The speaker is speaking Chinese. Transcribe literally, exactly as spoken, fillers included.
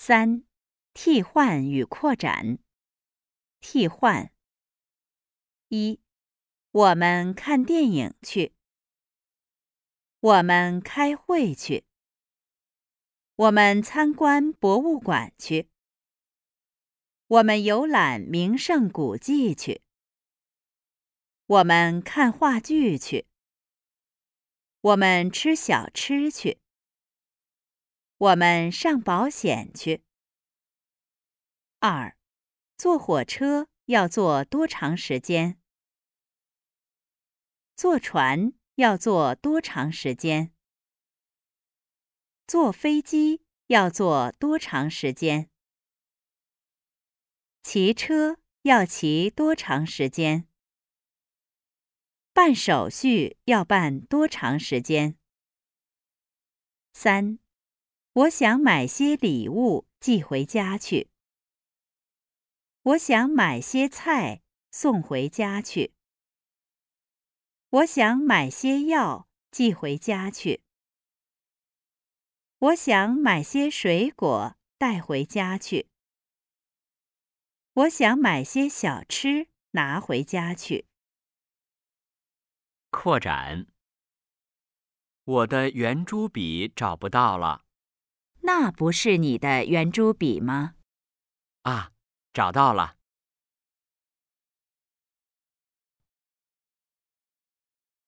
三、替换与扩展。替换。一、我们看电影去。我们开会去。我们参观博物馆去。我们游览名胜古迹去。我们看话剧去。我们吃小吃去。我们上保险去。二、坐火车要坐多长时间？坐船要坐多长时间？坐飞机要坐多长时间？骑车要骑多长时间？办手续要办多长时间？三、我想买些礼物寄回家去。我想买些菜送回家去。我想买些药寄回家去。我想买些水果带回家去。我想买些小吃拿回家去。 扩展。我的圆珠笔找不到了。 那不是你的圆珠笔吗？ 啊，找到了。